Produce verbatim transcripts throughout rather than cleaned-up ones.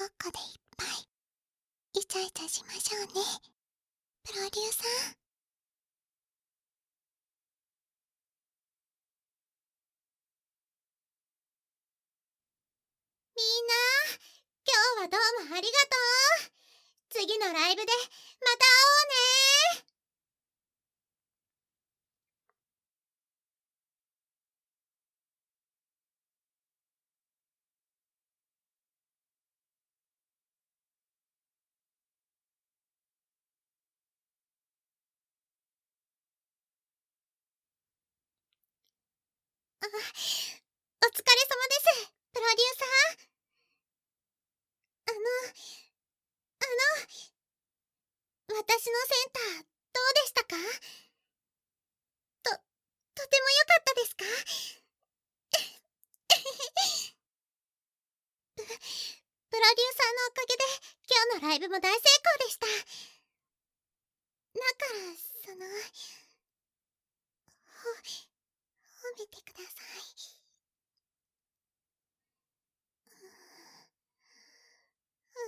っこでいっぱいイチャイチャしましょうね、プロデューサー。みんな、今日はどうもありがとう。次のライブでまた会おうね。あ、お疲れ様です、プロデューサー。あの、あの、私のセンター、どうでしたか？と、とても良かったですか？プ、プロデューサーのおかげで、今日のライブも大成功でした。だから、その、ほ、褒めてください。う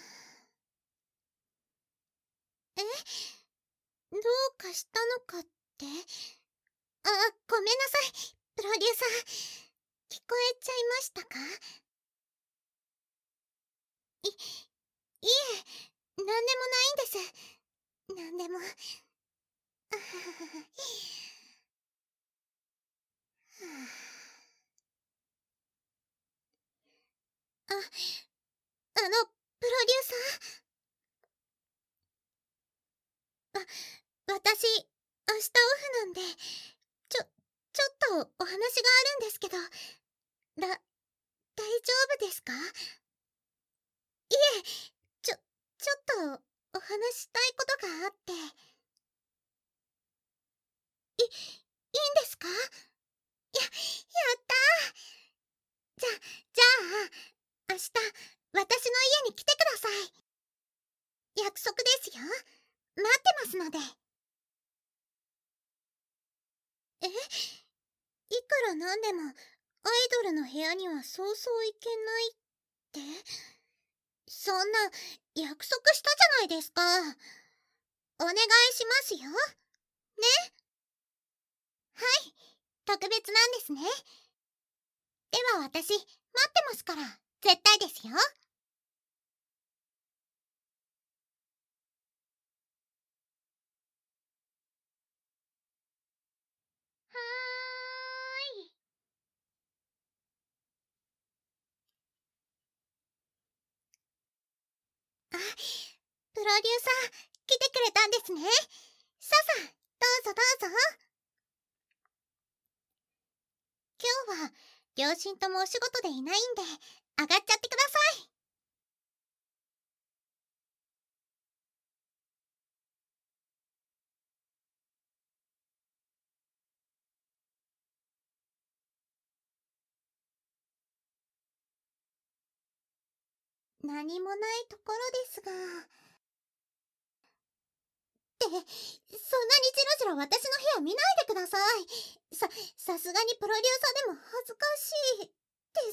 ーん。え？どうかしたのかって？あ、ごめんなさい、プロデューサー。聞こえちゃいましたか？い、いえ、なんでもないんです。なんでも。あははは。はあ、あ、あの、プロデューサー。わ、私、明日オフなんで、ちょ、ちょっとお話があるんですけど、だ、大丈夫ですか？いえ、ちょ、ちょっとお話ししたいことがあって。い、いいんですか？や、やったー。じゃ、じゃあ、明日、私の家に来てください。約束ですよ。待ってますので。え？いくらなんでも、アイドルの部屋にはそうそう行けないって？そんな、約束したじゃないですか。お願いしますよ。ね？はい、特別なんですね。では私、待ってますから、絶対ですよ。はーい。あ、プロデューサー、来てくれたんですね。ささ、どうぞどうぞ。今日は、両親ともお仕事でいないんで、上がっちゃってください。何もないところですが。って、そんなにじろじろ私の部屋見ないでください。さ、さすがにプロデューサーでも恥ずかしいです。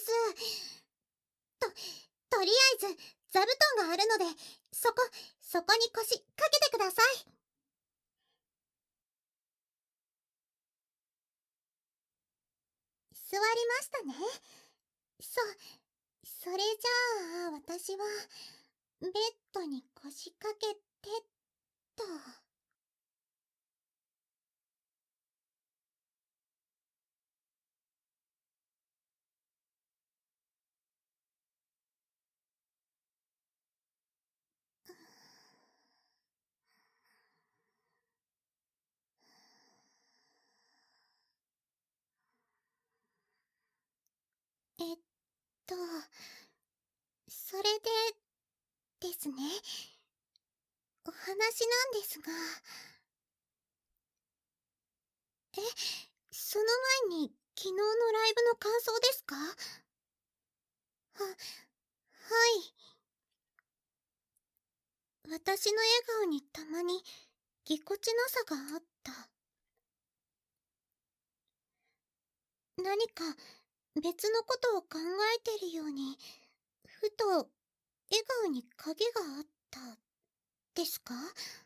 と、とりあえず、座布団があるので、そこ、そこに腰かけてください。座りましたね。そ、それじゃあ、私は、ベッドに腰掛けて、と。えっと、それで、ですね。お話なんですが。え、その前に、昨日のライブの感想ですか？は、はい。私の笑顔にたまに、ぎこちなさがあった。何か、別のことを考えてるように、ふと笑顔に影があったですか？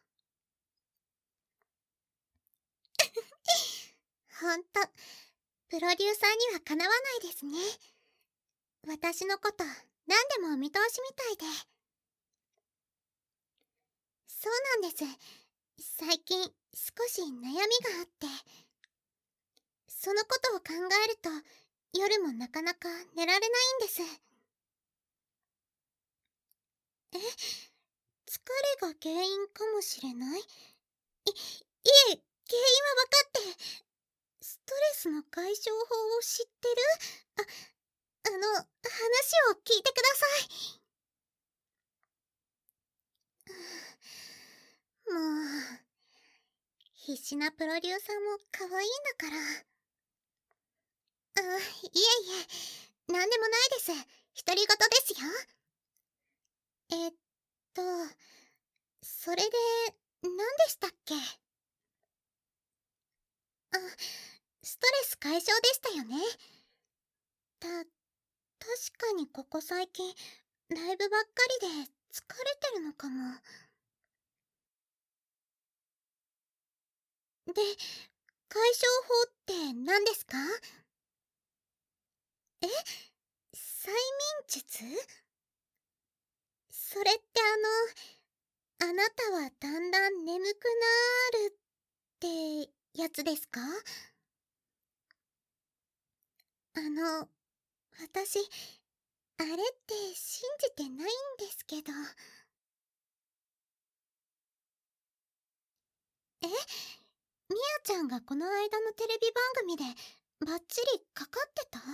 ほんと、プロデューサーにはかなわないですね。私のこと何でもお見通しみたいで。そうなんです。最近少し悩みがあって、そのことを考えると夜もなかなか寝られないんです。え、疲れが原因かもしれない？い、いえ、原因は分かって、ストレスの解消法を知ってる？あ、あの、話を聞いてください。もう、必死なプロデューサーも可愛いんだから。あ、いえいえ、なんでもないです。独り言ですよ。えっと、それで、何でしたっけ？あ、ストレス解消でしたよね。た、確かにここ最近、ライブばっかりで疲れてるのかも。で、解消法って何ですか？え？催眠術？それってあの、あなたはだんだん眠くなるってやつですか？あの、私、あれって信じてないんですけど。え？みやちゃんがこの間のテレビ番組でバッチリかかってた？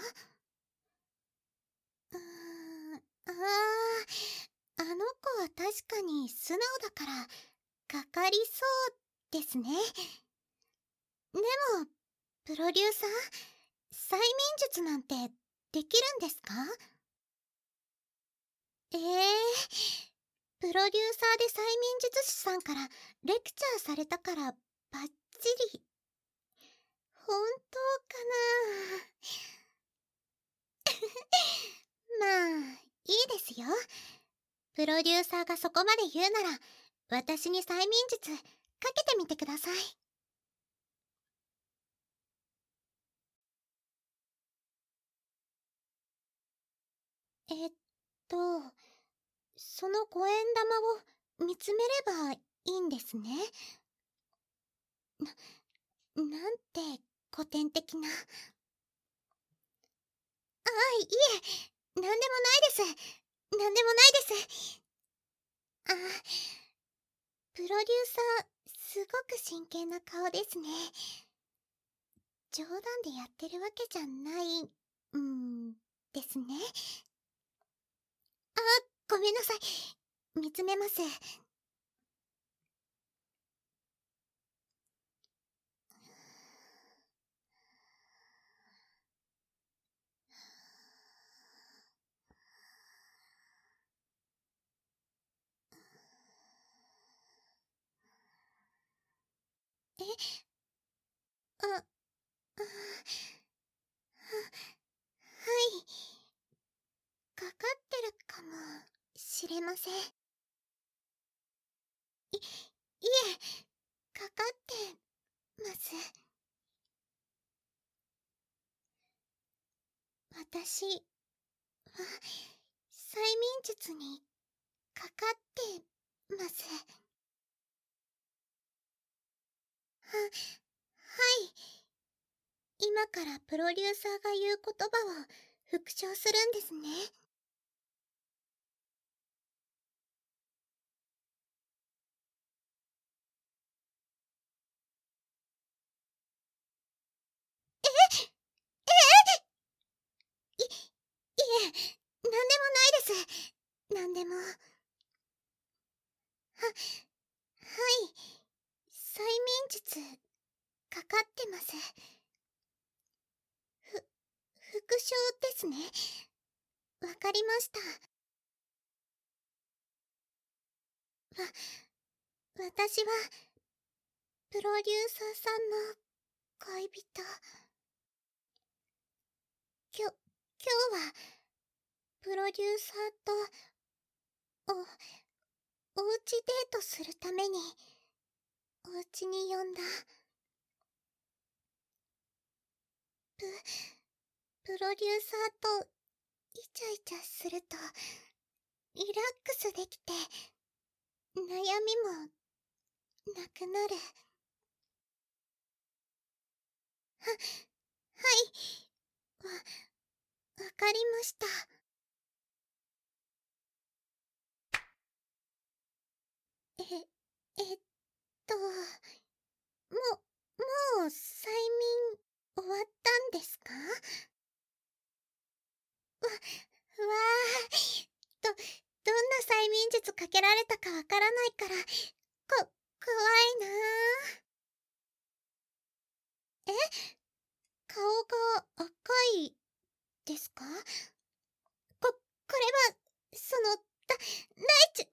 うーん、ああ、あの子は確かに素直だからかかりそうですね。でも、プロデューサー、催眠術なんてできるんですか？ええー、プロデューサーで催眠術師さんからレクチャーされたからバッチリ。本当かな？まあ、いいですよ。プロデューサーがそこまで言うなら、私に催眠術かけてみてください。えっと、その五円玉を見つめればいいんですね。な、なんて古典的な。ああ、いえ、なんでもないです。なんでもないです。あ、プロデューサー、すごく真剣な顔ですね。冗談でやってるわけじゃない、うーん、ですね。あ、ごめんなさい。見つめます。え、あ、あ、は、はい。かかってるかもしれません。い、いえ、かかってます。私は、催眠術にかかってます。は、はい。今からプロデューサーが言う言葉を復唱するんですね。い、いえ、なんでもないです。なんでも。は、はい。催眠術、かかってます。ふ、復唱ですね。わかりました。わ、私は、プロデューサーさんの恋人。きょ、今日は、プロデューサーとお、おうちデートするために、おうちに呼んだ。プ、プロデューサーとイチャイチャすると、リラックスできて、悩みもなくなる。は、はい。わ、わかりました。え、えっと、も、もう催眠終わったんですか？わ、わー、ど、どんな催眠術かけられたかわからないから、こ、怖いなぁ。え？顔が赤いですか？こ、これは、その、だ、大ち、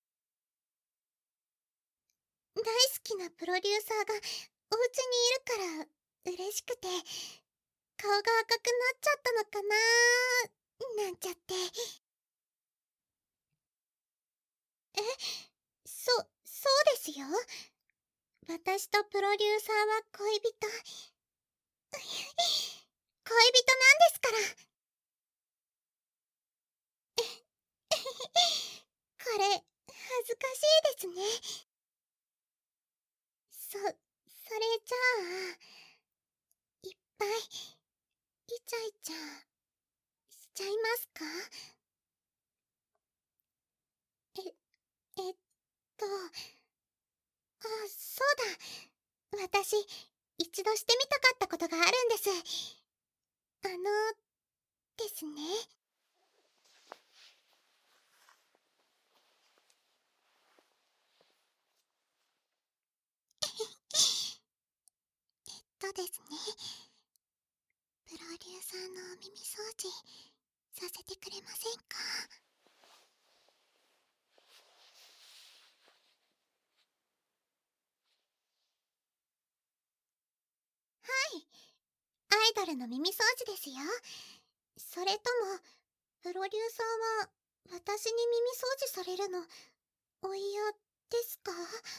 大好きなプロデューサーがお家にいるから嬉しくて、顔が赤くなっちゃったのかなーなんちゃって。え、そ、そうですよ。私とプロデューサーは恋人。恋人なんですから。これ、恥ずかしいですね。そ、それじゃあ、いっぱい、イチャイチャ、しちゃいますか？え、えっと、あ、そうだ。私、一度してみたかったことがあるんです。あの、ですね。えっとですね。プロデューサーのお耳掃除、させてくれませんか？はい。アイドルの耳掃除ですよ。それとも、プロデューサーは、私に耳掃除されるの、お嫌ですか？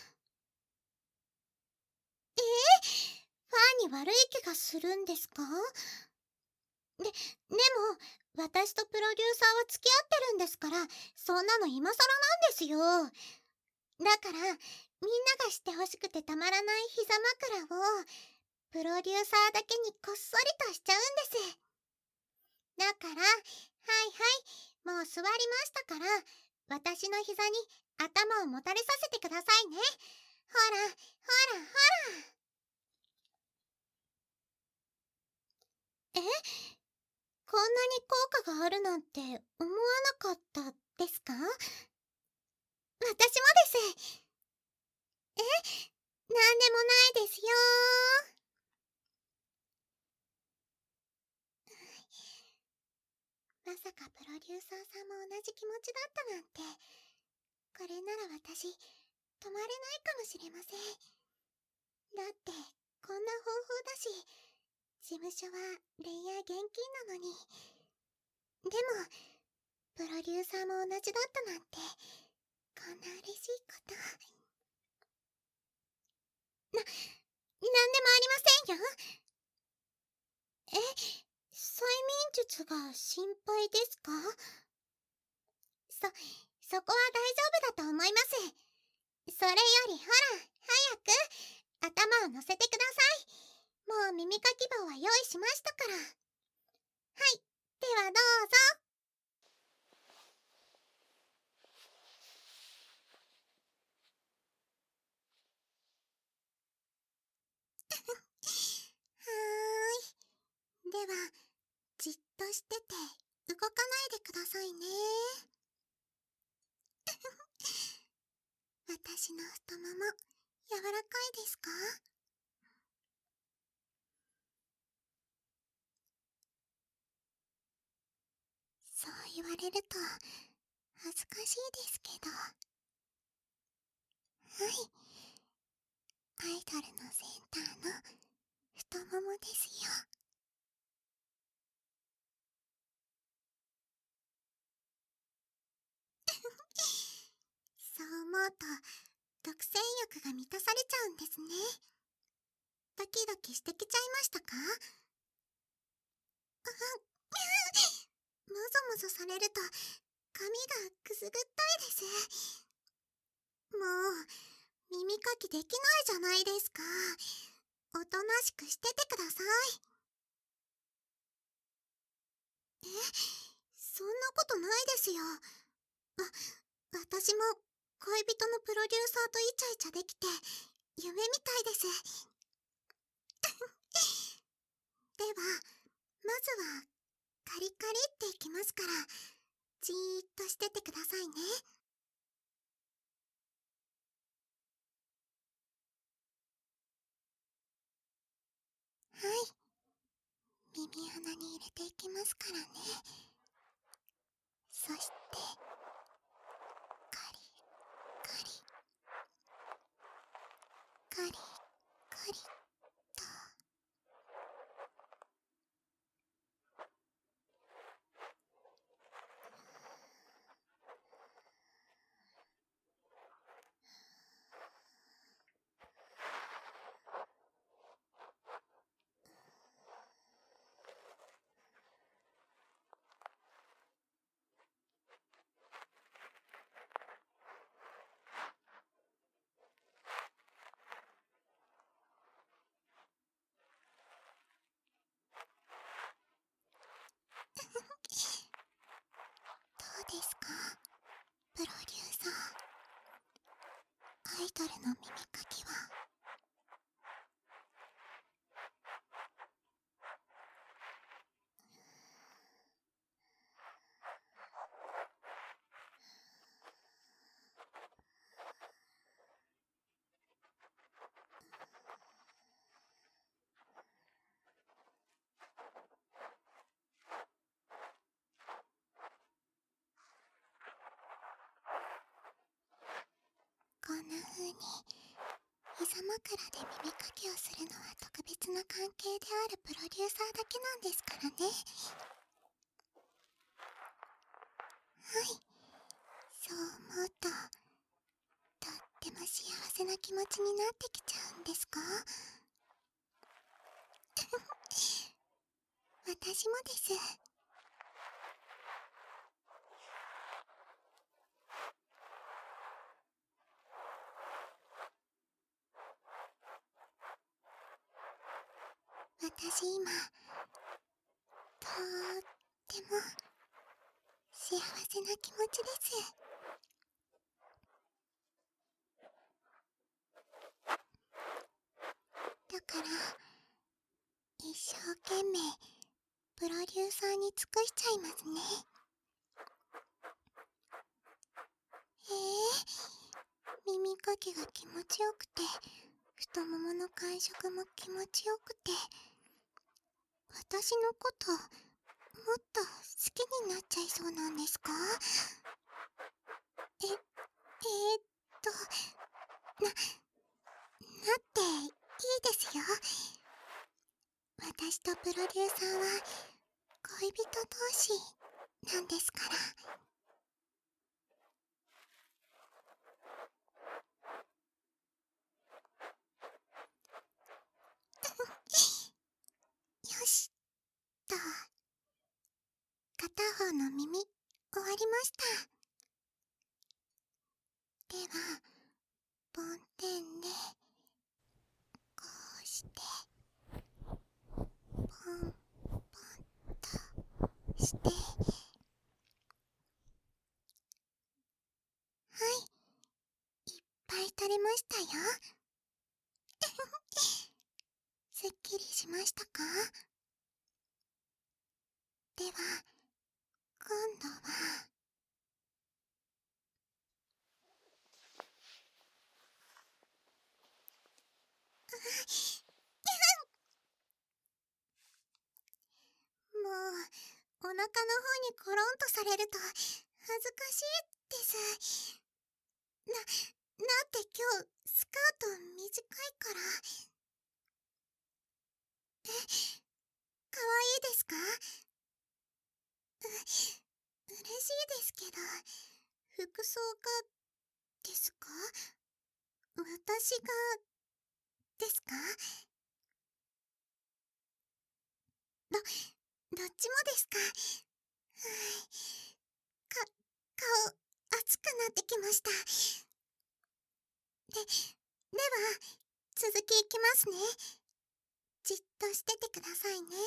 えー、ファンに悪い気がするんですか？で、でも、私とプロデューサーは付き合ってるんですから、そんなの今更なんですよ。だから、みんながしてほしくてたまらない膝枕を、プロデューサーだけにこっそりとしちゃうんです。だから、はいはい、もう座りましたから、私の膝に頭をもたれさせてくださいね。ほら、ほら、ほら。え？こんなに効果があるなんて思わなかったですか？私もです。え？なんでもないですよー。まさかプロデューサーさんも同じ気持ちだったなんて。これなら私、止まれないかもしれません。だって、こんな方法だし、事務所は恋愛厳禁なのに。でも、プロデューサーも同じだったなんて、こんな嬉しいこと。な、なんでもありませんよ。え、催眠術が心配ですか？そ、そこは大丈夫だと思います。それよりほら、早く、頭を乗せてください。もう耳かき棒は用意しましたから。はい、ではどうぞ。はーい。では、じっとしてて、動かないでくださいね。私の太もも、柔らかいですか？そう言われると、恥ずかしいですけど。はい。アイドルのセンターの太ももですよ。 うと独占欲が満たされちゃうんですね。ドキドキしてきちゃいましたか？もぞもぞされると髪がくすぐったいです。もう耳かきできないじゃないですか。おとなしくしててください。え、そんなことないですよ。あ、私も恋人のプロデューサーとイチャイチャできて夢みたいです。では、まずはカリカリっていきますから、じーっとしててくださいね。はい、耳穴に入れていきますからね。そして、カリカリ、カリカリと。どうですか、プロデューサー。アイドルの耳かきは。こんな風に膝枕で耳かきをするのは特別な関係であるプロデューサーだけなんですからね。はい、そう思うととっても幸せな気持ちになってきちゃうんですか？私もです。私今とーっても幸せな気持ちです。だから一生懸命プロデューサーに尽くしちゃいますね。へえ、耳かきが気持ちよくて、太ももの感触も気持ちよくて、私のこともっと好きになっちゃいそうなんですか？え、えー、っと、な、なっていいですよ。私とプロデューサーは恋人同士なんですから。よしと、片方の耳終わりました。では、梵天でこうしてポンポンとして、はい、いっぱい取れましたよ。すっきりしましたか？では、今度はもうお腹の方にコロンとされると恥ずかしいです。な、なって今日スカート短いから。え、かわいいですか？う、嬉しいですけど、服装がですか？私がですか？ど、どっちもですか？はい。か、顔、熱くなってきました。で、では、続きいきますね。じっとしててくださいね。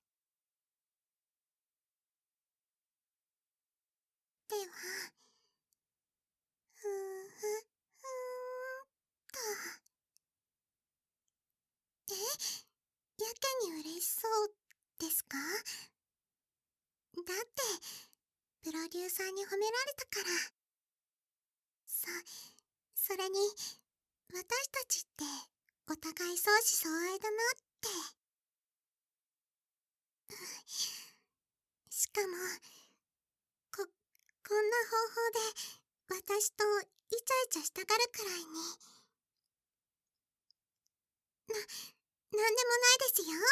では、ふーふ、ふーんと。え、やけに嬉しそうですか？だって、プロデューサーに褒められたから。そ、それに、私たちってお互い相思相愛だなって。しかも、こ、こんな方法で私とイチャイチャしたがるくらいに。な、なんでもないですよ。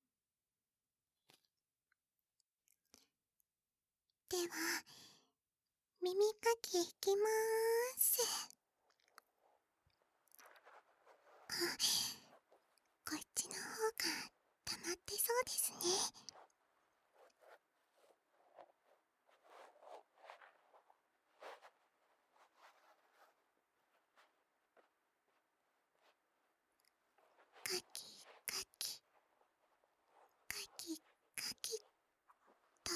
では、耳かきいきまーす。あ、こっちの方が溜まってそうですね。かきかきかきかきっと。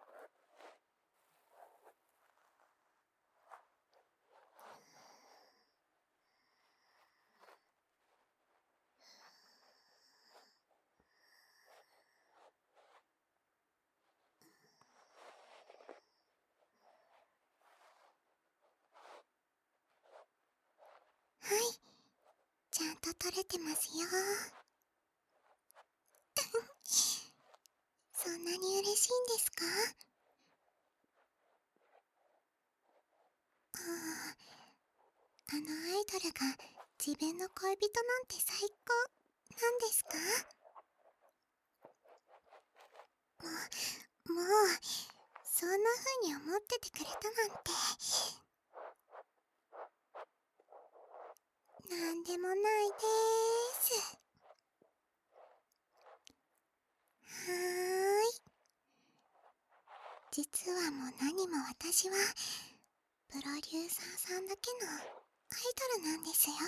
はい、ちゃんと取れてますよ。そんなに嬉しいんですか？ああ、あのアイドルが自分の恋人なんて最高なんですか？もう、もう、そんな風に思っててくれたなんて。なんでもないでーす。はーい。実はもう何も私は、プロデューサーさんだけのアイドルなんですよ。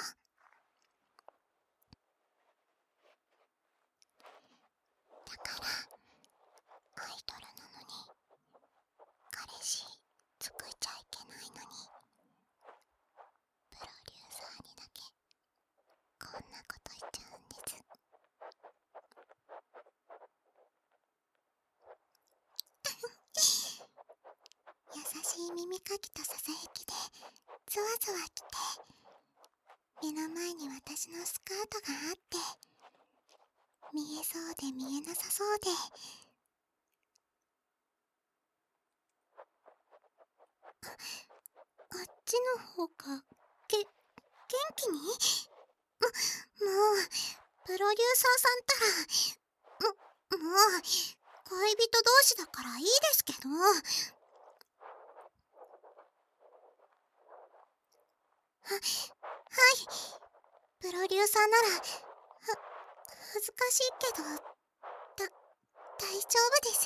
だから、アイドルなのに、彼氏作っちゃいけないのに、プロデューサーにだけ、こんなことしちゃうんです。優しい耳かきとささやきで、ゾワゾワきて、目の前に私のスカートがあって、見えそうで見えなさそうで、あ、あっちの方が、げ、元気に？も、もう、プロデューサーさんったら、も、もう、恋人同士だからいいですけど。は、はい。プロデューサーなら、は、恥ずかしいけど、だ、大丈夫です。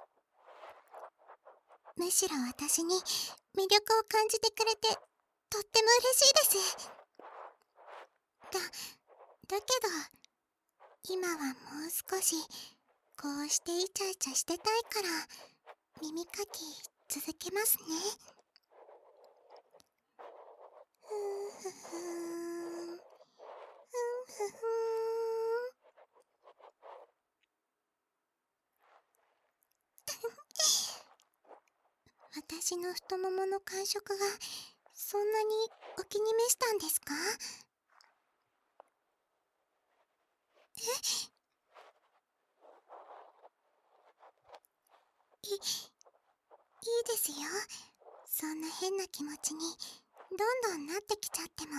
むしろ私に魅力を感じてくれて、とっても嬉しいです。だ、だけど、今はもう少し、こうしてイチャイチャしてたいから、耳かき続けますね。ふんふふーん。ふんふふーん。私の太ももの感触が、そんなにお気に召したんですか？え？い、いいですよ。そんな変な気持ちに、どんどんなってきちゃっても。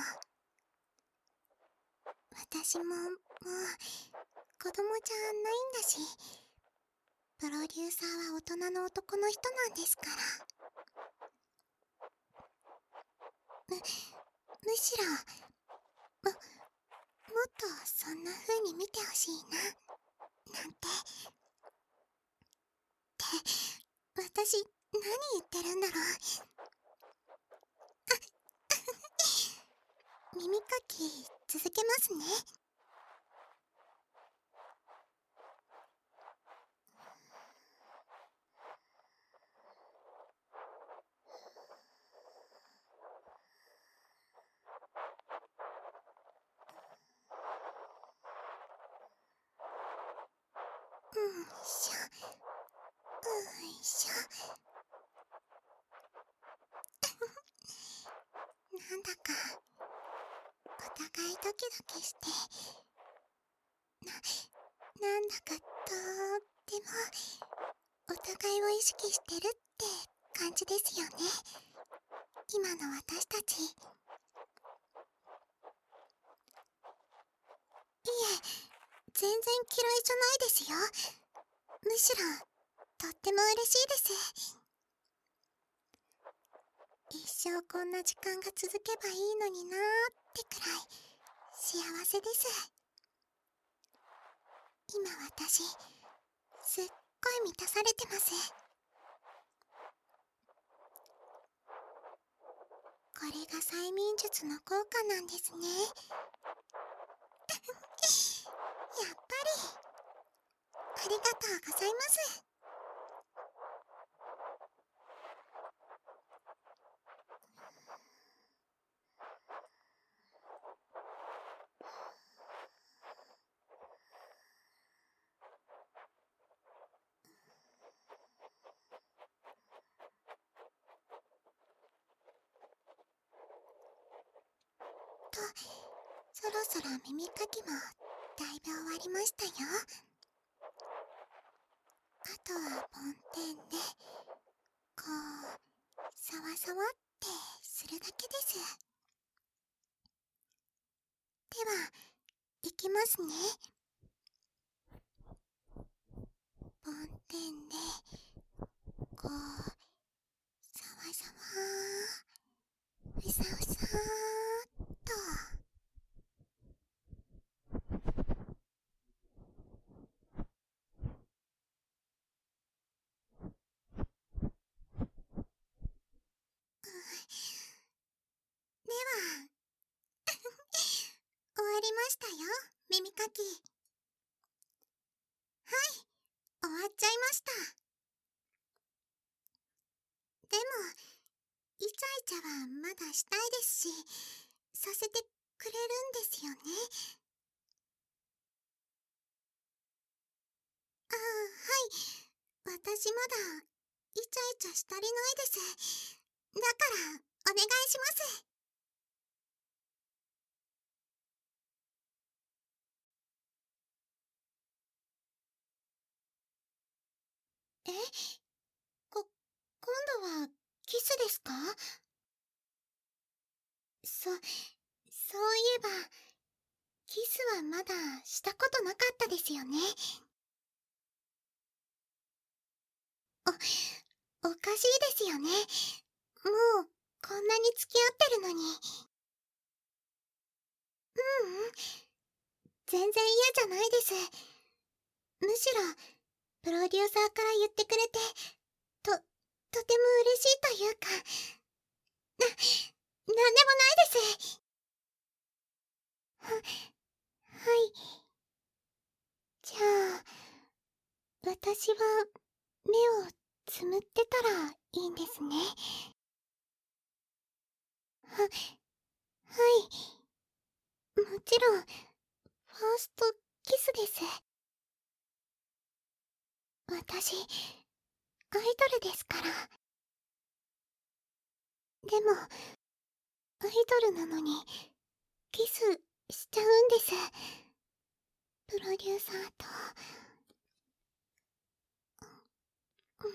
私も、もう、子供じゃないんだし、プロデューサーは大人の男の人なんですから。 むしろも、もっとそんな風に見てほしいな、なんて。って私何言ってるんだろう。耳かき続けますね。うんしょ、うんしょ。なんだかお互いドキドキして、な、なんだかとーってもお互いを意識してるって感じですよね、今の私たち。いえ、全然嫌いじゃないですよ。むしろとっても嬉しいです。一生こんな時間が続けばいいのになーってくらい幸せです。今私すっごい満たされてます。これが催眠術の効果なんですね。やっぱりありがとうございます。と、そろそろ耳かきもだいぶ終わりましたよ。あとは梵天でこうさわさわってするだけです。では、いきますね。梵天でこうさわさわ、うさうさーっと。では終わりましたよ、耳かき。はい、終わっちゃいました。でもイチャイチャはまだしたいですし、させてくれるんですよね。ああ、はい、私まだイチャイチャし足りないです。だからお願いします。え、こ、今度はキスですか？そ、そういえばキスはまだしたことなかったですよね。お、おかしいですよね。もうこんなに付き合ってるのに。ううん、全然嫌じゃないです。むしろプロデューサーから言ってくれて、と、とても嬉しいというか、な、なんでもないです。は、はい。じゃあ、私は目をつむってたらいいんですね。は、はい。もちろん、ファーストキスです。私、アイドルですから。でも、アイドルなのに、キスしちゃうんです。プロデューサーと。うん。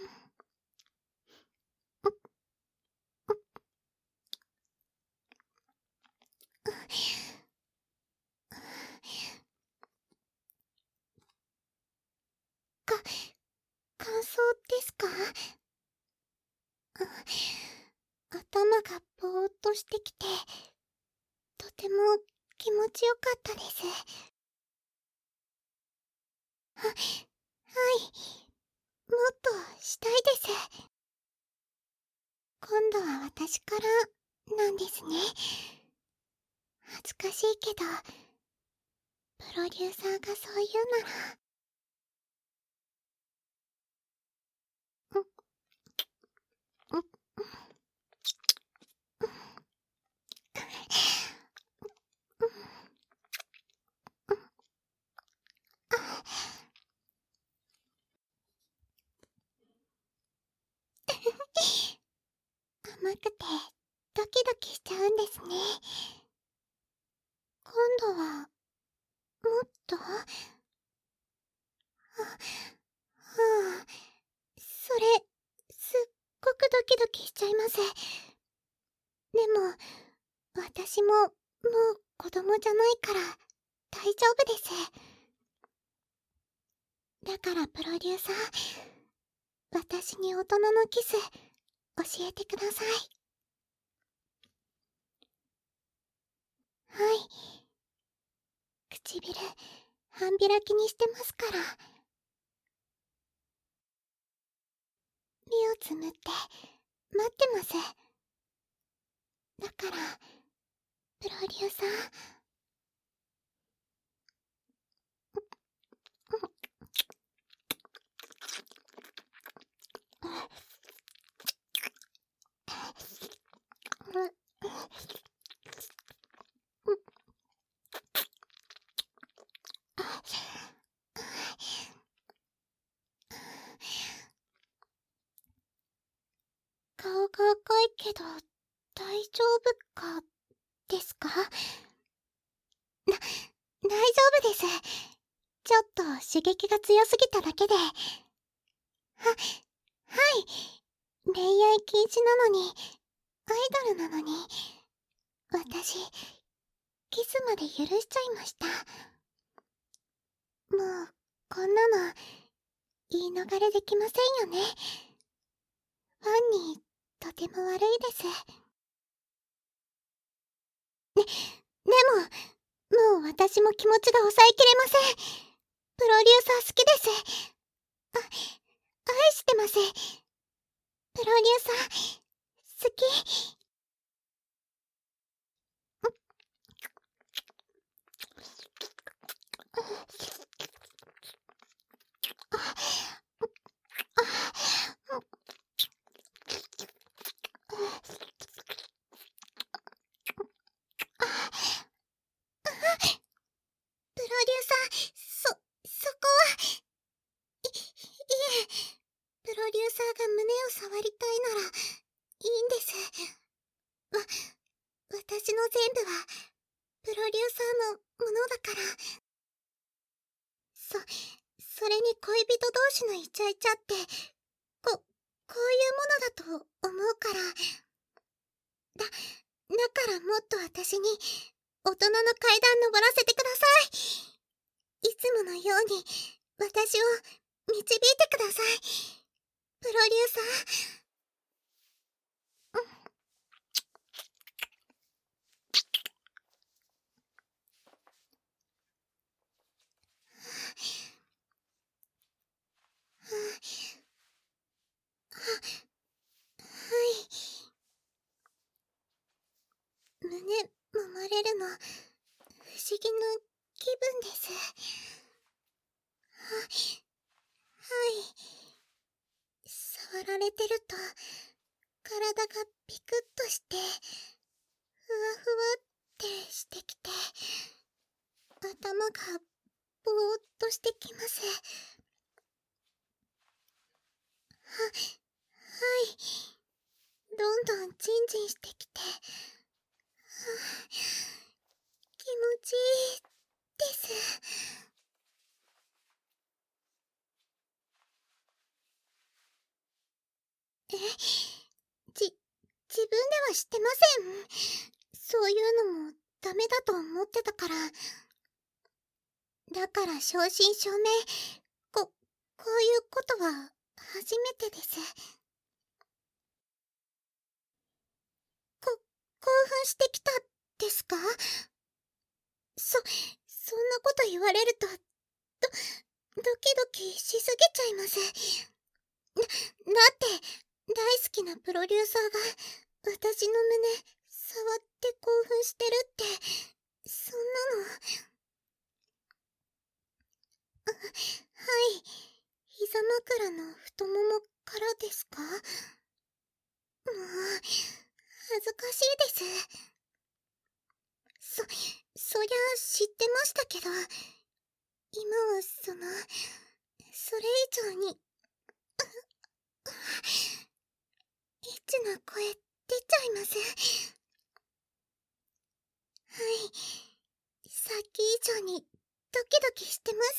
か、感想ですか？あ、頭がぼーっととしてきて、とても気持ちよかったです。は、はい。もっとしたいです。今度は私からなんですね。恥ずかしいけど、プロデューサーがそう言うなら。んん甘くてドキドキしちゃうんですね。今度はもっとは、はあ、それすっごくドキドキしちゃいます。でも私ももう子供じゃないから大丈夫です。だからプロデューサー、私に大人のキス教えてください。はい。唇半開きにしてますから。目をつむって待ってます。だからプロデューサー、顔が赤いけど大丈夫かですか？な、大丈夫です。ちょっと刺激が強すぎただけで。は、はい。恋愛禁止なのに、アイドルなのに、私、キスまで許しちゃいました。もう、こんなの、言い逃れできませんよね。ファンに、とても悪いです。ね、でも、もう私も気持ちが抑えきれません。プロデューサー好きです。あ、愛してます。プロデューサー、好き。プロデューサー、そ、そこは、い、いえ、プロデューサーが胸を触りたいなら、いいんです。わ、私の全部は、プロデューサーのものだから。そ、それに恋人同士のイチャイチャって、こ、こういうものだと思うから。だ、だからもっと私に、大人の階段登らせてください。いつものように、私を導いてください。プロデューサー。はい。胸揉まれるの、不思議な気分です。は、はい。触られてると、体がピクッとして、ふわふわってしてきて、頭がぼーっとしてきます。は、はい。どんどんジンジンしてきて、はあ、気持ちいいです。え、じ、自分では知ってません。そういうのもダメだと思ってたから。だから正真正銘、こ、こういうことは初めてです。こ、こ奮してきたですか？そ、そんなこと言われると、ど、ドキドキしすぎちゃいます。だ、だって、大好きなプロデューサーが、私の胸、触って興奮してるって、そんなの。あ、はい。膝枕の太ももからですか？もう、恥ずかしいです。そ、そりゃ知ってましたけど、今はその、それ以上に、エッチな声出ちゃいます。はい。さっき以上にドキドキしてます。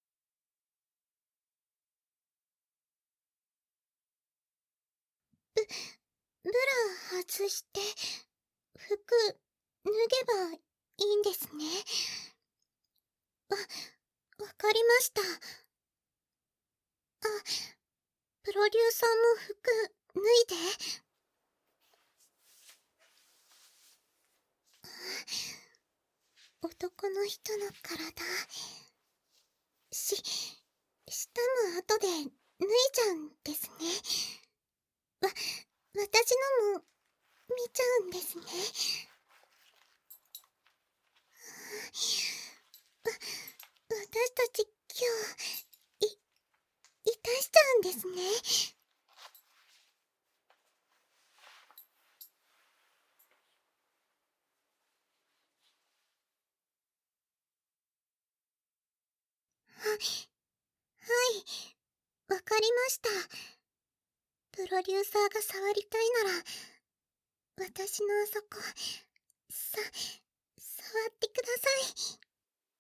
ブ、ブラ外して、服脱げばいいんですね。わ、わかりました。あ、プロデューサーも服脱いで。男の人の体、し、下も後で脱いじゃうんですね。わ、私のも見ちゃうんですね。わ、私たち今日、い、いたしちゃうんですね。は、はい、わかりました。プロデューサーが触りたいなら、私のあそこ、さ、触ってください。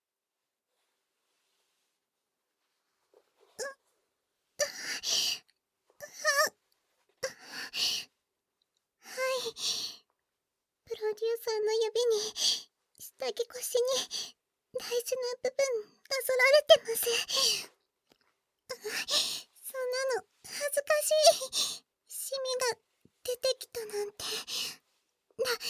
はい。プロデューサーの指に、下着越しに、大事な部分、なぞられてます。そんなの、恥ずかしい。シミが出てきたなんて。だ、だって、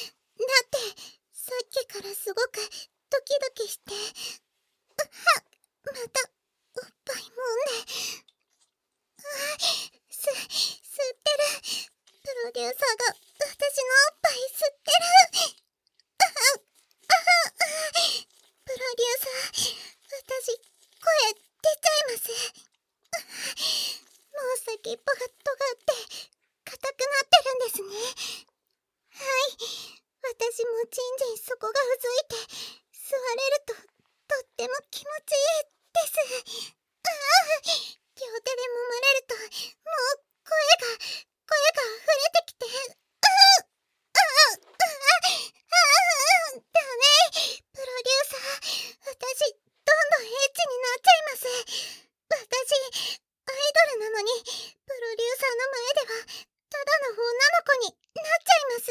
さっきからすごくドキドキして。は、また、おっぱいもんで。あ、す、吸ってる。プロデューサーが私のおっぱい吸ってる。あ、あ、あ、プロデューサー、私、声出ちゃいます。もう先っぽが尖って硬くなってるんですね。はい。私もちんじんそこがうずいて、吸われると、とっても気持ちいいです。ああ、両手で揉まれると、もう声が、声が溢れてきて、ああ、ああ、ああ、ああ、ダメ。プロデューサー、私、どんどんエッチになっちゃいます。私、アイドルなのに、プロデューサーの前では、ただの女の子になっちゃいます。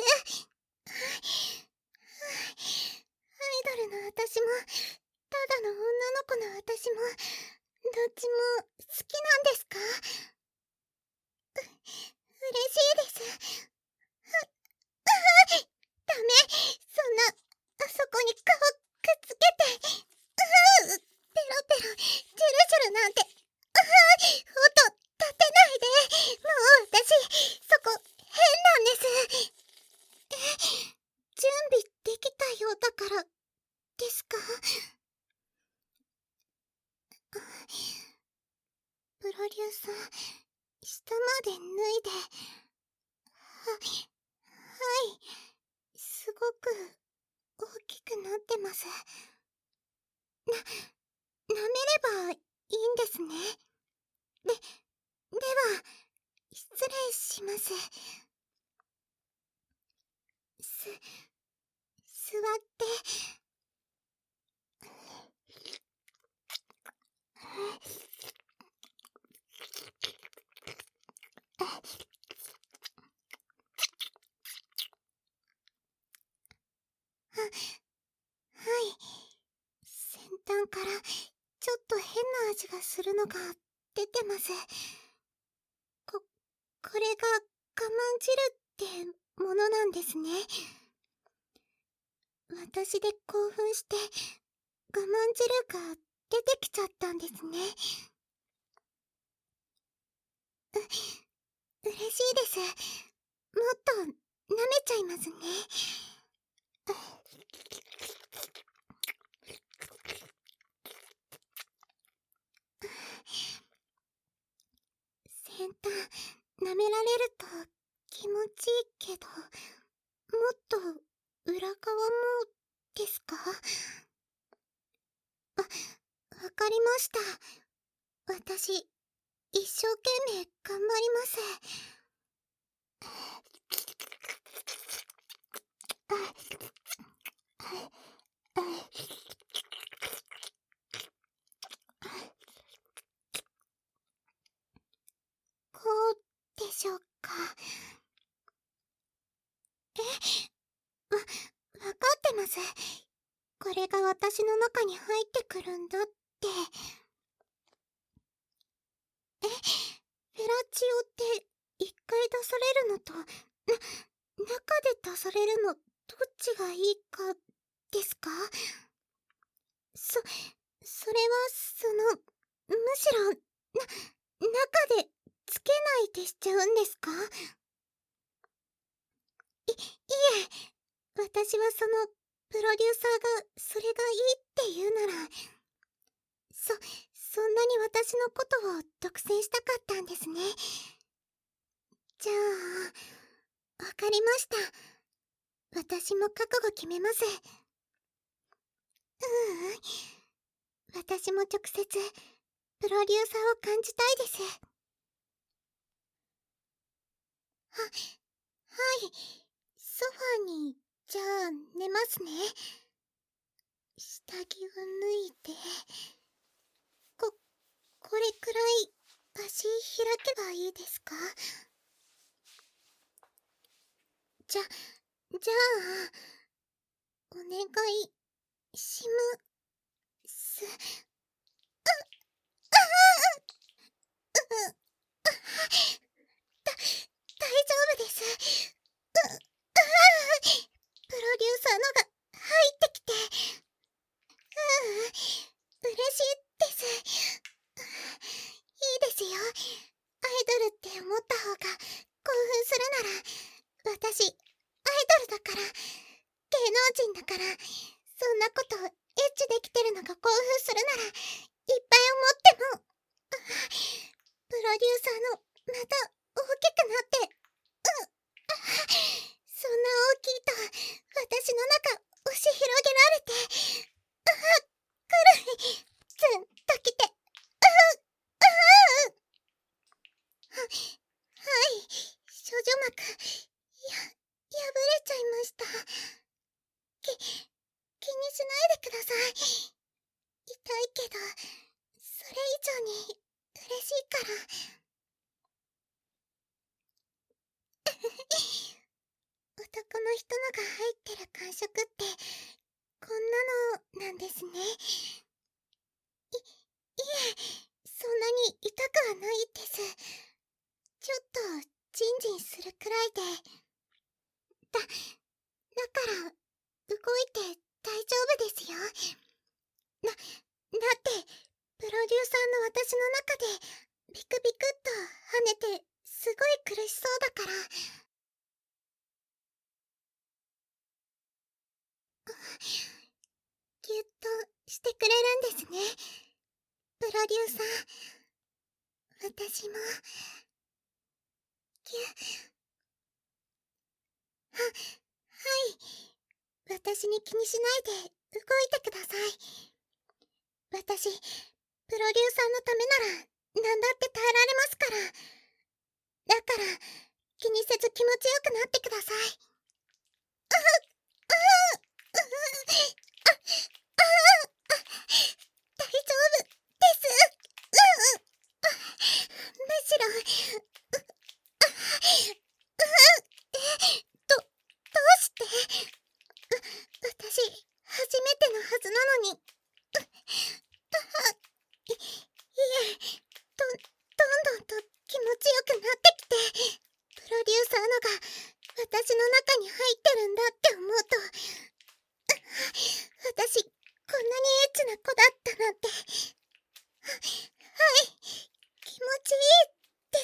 アイドルの私も、ただの女の子の私も、どっちも好きなんですか？う、嬉しいです。は、ああ、ダメ。そんな、あそこに顔くっつけて。ああ、ペロペロ、ジュルジュルなんて。ああ、音立てないで。もう私、そこ、変なんです。え、準備できたようだからですか？プロデューサー、下まで脱いで。は、はい。すごく大きくなってます。な、舐めればいいんですね。で、では、失礼します。す、座って。は、はい。先端からちょっと変な味がするのが出てます。こ、これが我慢汁ってものなんですね。私で興奮して我慢汁が出てきちゃったんですね。う、嬉しいです。もっと舐めちゃいますね。先端舐められると気持ちいいけど、もっと裏側もですか？あ、わかりました。私、一生懸命頑張ります。こうでしょうか。え、わ、わかってます。これが私の中に入ってくるんだって。え、フェラチオって一回出されるのと、な、中で出されるのどっちがいいかですか？そ、それはその、むしろ、な、中でつけないでしちゃうんですか？い、いえ、私はその、プロデューサーがそれがいいって言うなら、そ、そんなに私のことを独占したかったんですね。じゃあ、わかりました。私も覚悟決めます。ううん。私も直接、プロデューサーを感じたいです。は、はい。ソファに、じゃあ、寝ますね。下着を脱いで、こ、これくらい、足開けばいいですか？じゃ、じゃあ、お願い、します。だ、大丈夫です。う、ああ、プロデューサーのが入ってきて。ううん、嬉しいです。いいですよ。アイドルって思った方が興奮するなら、私、アイドルだから、芸能人だから、そんなことエッチできてるのが興奮するなら、いっぱい思っても、プロデューサーの、また、大きくなって、うん、そんな大きいと、私の中、押し広げられて、ああ、くるい、ツンときて、ああ、ああ、は、はい、処女膜、や、破れちゃいました。き、気にしないでください。痛いけど、それ以上に、嬉しいから。男の人のが入ってる感触って、こんなの、なんですね。い、いえ、そんなに痛くはないです。ちょっと、ジンジンするくらいで。だ、だから、動いて大丈夫ですよ。な、だって、プロデューサーの私の中で、ビクビクっと跳ねて、すごい苦しそうだから。ぎゅっとしてくれるんですね。プロデューサー。私も、ぎゅ、は、はい。私に気にしないで動いてください。私、プロデューサーのためなら、なんだって耐えられますから。だから、気にせず気持ちよくなってください。うふ、うふ、うふ、あ、ああ、大丈夫です。うん、あ、むしろ、う、あ、うふ、え、ど、どうして？わ、私、初めてのはずなのに。う、あ、い、いえ、ど、どんどんと気持ちよくなってきて、プロデューサーのが、 私の中に入ってるんだって思うと、私、こんなにエッチな子だったなんて。はい、気持ちいいです。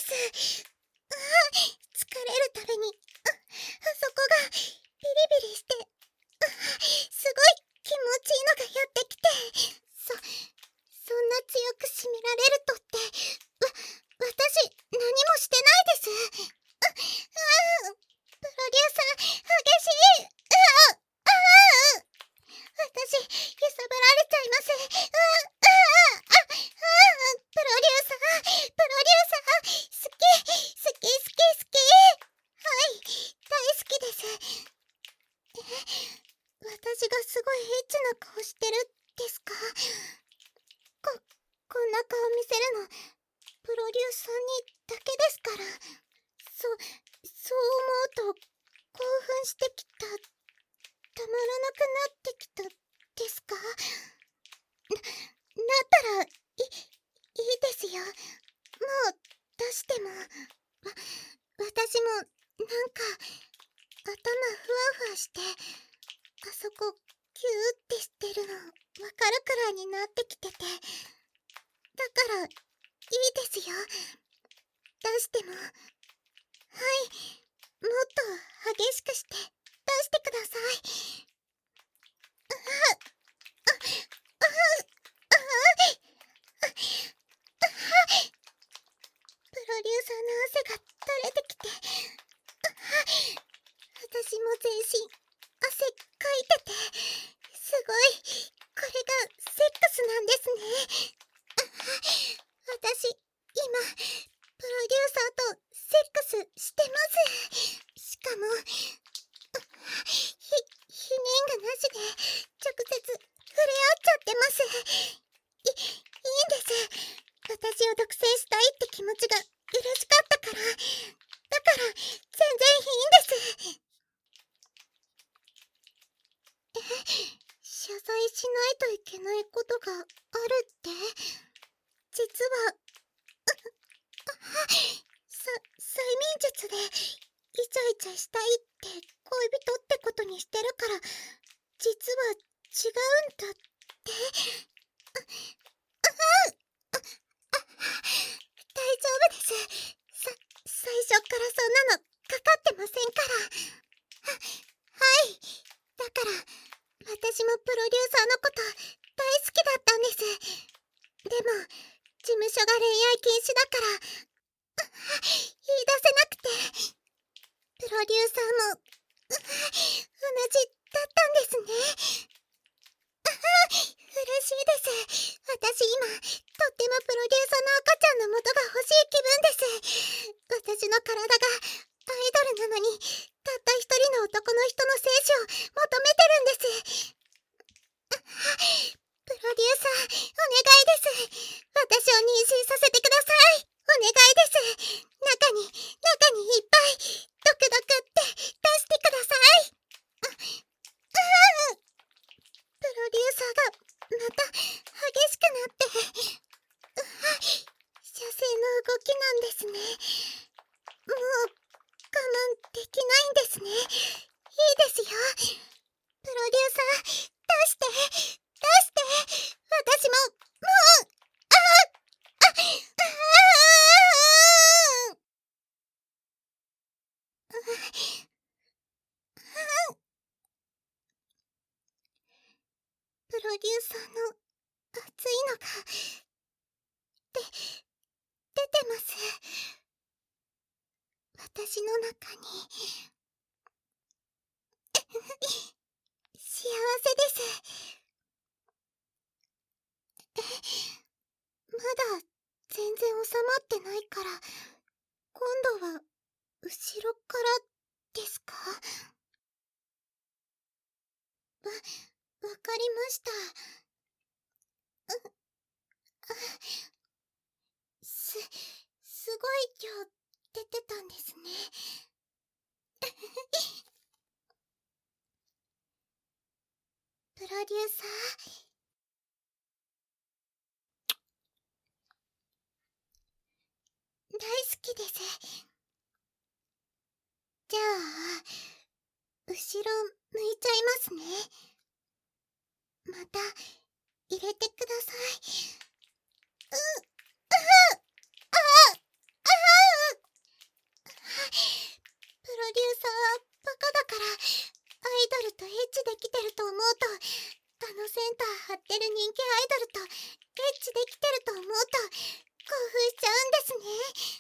あ、疲れるたびに、あ、あそこがビリビリして、あ、すごい気持ちいいのがやってきて、そ、そんな強く締められるとって、わ、私、何もしてないです。あ、あー、プロデューサー、激しい。ああ、ああ、私、揺さぶられちゃいます。ああ、ああ、ああ、プロデューサー、プロデューサー、好き、好き、好き、好き。はい、大好きです。え、私がすごいエッチな顔してるですか？こ、こんな顔見せるの、プロデューサーにだけですから。そ、そう思うと、興奮してきた。たまらなくなってきた、ですか？な、なったら、い、いいですよ。もう、出しても。わ、私も、なんか、頭ふわふわして、あそこ、キューってしてるの、わかるくらいになってきてて。だから、いいですよ。出しても。はい。もっと激しくして、出してください。あ、あ、あ、あ、あ、あ、プロデューサーの汗が垂れてきて、あ、私も全身、汗かいてて、すごい、これがセックスなんですね。私、今、プロデューサーとセックスしてます。しかも、ひ、ひねんがなしで、直接触れ合っちゃってます。い、いいんです。私を独占したいって気持ちが嬉しかったから。だから、全然いいんです。え、謝罪しないといけないことがあるって？実は、さ、催眠術で、イチャイチャしたいって恋人ってことにしてるから、実は違うんだって。あ、ああ、あ、大丈夫です。さ、最初からそんなのかかってませんから。は、はい。だから、私もプロデューサーのこと大好きだったんです。でも、事務所が恋愛禁止だから、言い出せなくて。プロデューサーも、同じだったんですね。あは、嬉しいです。私今、とってもプロデューサーの赤ちゃんの元が欲しい気分です。私の体がアイドルなのに、たった一人の男の人の精子を求めてるんです。あは、プロデューサー、お願いです。私を妊娠させてください。お願いです。中に、中にいっぱい、ドクドクって出してください。あ、ああ、プロデューサーがまた激しくなって、うわ、射精の動きなんですね。もう我慢できないんですね。いいですよ。プロデューサー、出して、出して、私も、もう、ああ、あ、ああ、プロデューサーの熱いのが、で、出てます。私の中に。幸せです。え、まだ全然収まってないから、今度は後ろからですか？わ、わかりました。う、あ、す、すごい量出てたんですね。プロデューサー、大好きです。 じゃあ、後ろ向いちゃいますね。また、入れてください。う、うふ、ああ、ああ、プロデューサー、バカだから、アイドルとエッチできてると思うと、あのセンター張ってる人気アイドルと、エッチできてると思うと、興奮しちゃうんですね。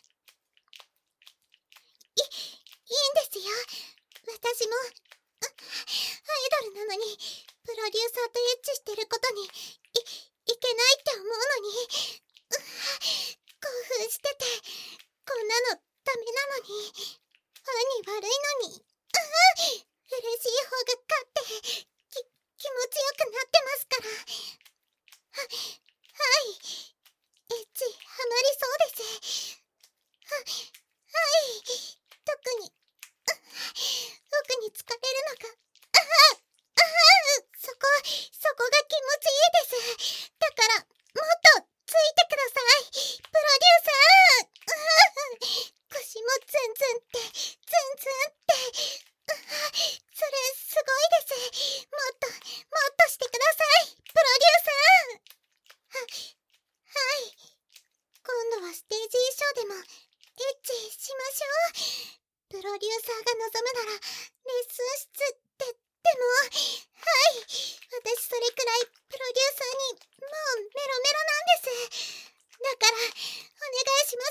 い、いいんですよ。私も、アイドルなのに、プロデューサーとエッチしてることに、い、いけないって思うのに、う興奮してて、こんなのダメなのに、ファンに悪いのに、ああ、嬉しい方が勝って、き、気持ちよくなってますから。は、はい。エッチ、ハマりそうです。は、はい。特に、奥に疲れるのが、ああ、ああ、そこ、そこが気持ちいいです。だから、もっと、ついてください。プロデューサー、ああ、腰もツンツンって、ツンツンって、ああ、それ、すごいです。もっと、もっとしてください。プロデューサー。は、はい。今度はステージ衣装でも、エッチしましょう。プロデューサーが望むなら、レッスン室って、でも、はい。私それくらい、プロデューサーに、もうメロメロなんです。だから、お願いします。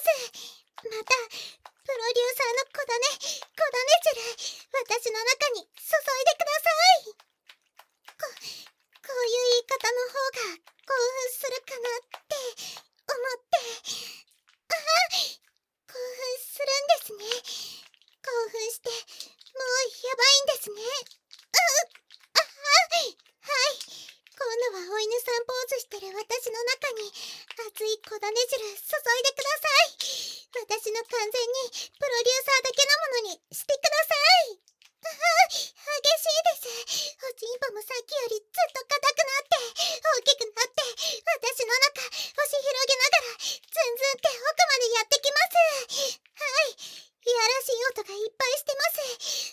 また、プロデューサーのこだね、こだね汁、私の中に注いでください。こ、こういう言い方の方が興奮するかなって思って、ああ、興奮するんですね。興奮して、もうやばいんですね。うう、ああ、はい。今度はお犬さんポーズしてる私の中に熱い小種汁注いでください。私の完全にプロデューサーだけのものにしてください。ああ、激しいです。おちんぽもさっきよりずっと硬くなって、大きくなって、私の中、押し広げながら、ズンズンって奥までやってきます。はい。いやらしい音がいっぱいしてます。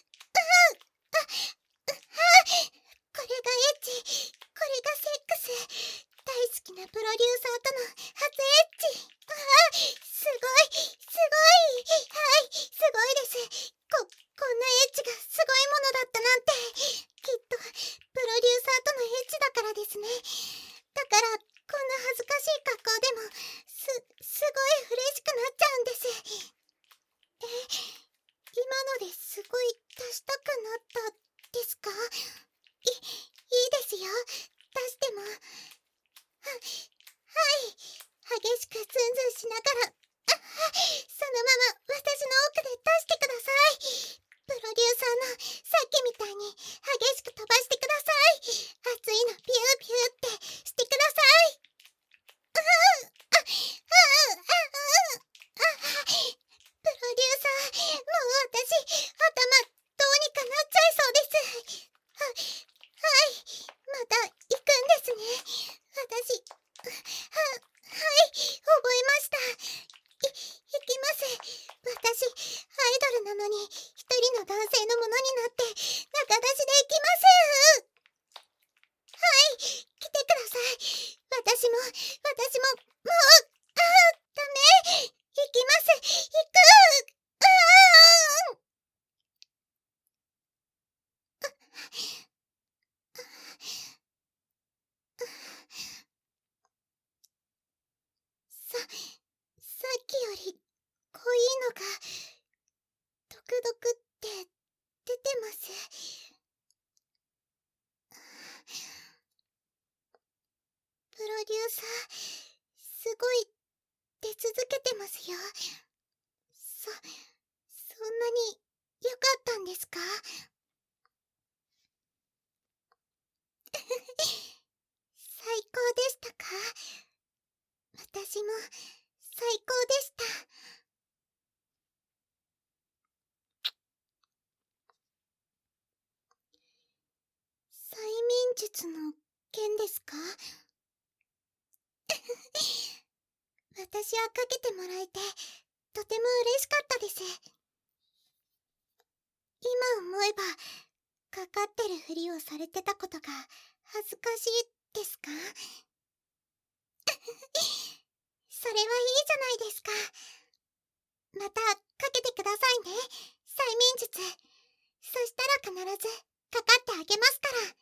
ああ、あ、あ、あ、これがエッチ。これがセックス。大好きなプロデューサーとの初エッチ。ああ、すごい、すごい。はい、すごいです。こ、こんなエッチがすごいものだったなんて。きっと、プロデューサーとのエッチだからですね。だから、こんな恥ずかしい格好でも、す、すごい嬉しくなっちゃうんです。え、今のですごい出したくなったですか？い、いいですよ。出しても。は、はい。激しくズンズンしながら、あ、そのまま私の奥で出してください。プロデューサーのさっきみたいに激しく飛ばしてください。熱いのピューピューってしてください。うう、あ、あ、あ、あ、あ、プロデューサー、もう私、頭、どうにかなっちゃいそうです。は、はい。また、行くんですね。私、は、はい、覚えました。い、行きます。私、アイドルなのに、一人の男性のものになって、中出しで行きます。はい、来てください。私も、私も、もう、ああ、ダメ。行きます。行く。ああ。さ、さっきより濃いのが、毒々って出てます。プロデューサー、すごい出続けてますよ。そ、そんなに良かったんですか？最高でしたか？私も最高でした。催眠術の件ですか？私はかけてもらえて、とても嬉しかったです。 今思えばかかってるふりをされてたことが恥ずかしいですか？それはいいじゃないですか。またかけてくださいね、催眠術。そしたら必ずかかってあげますから。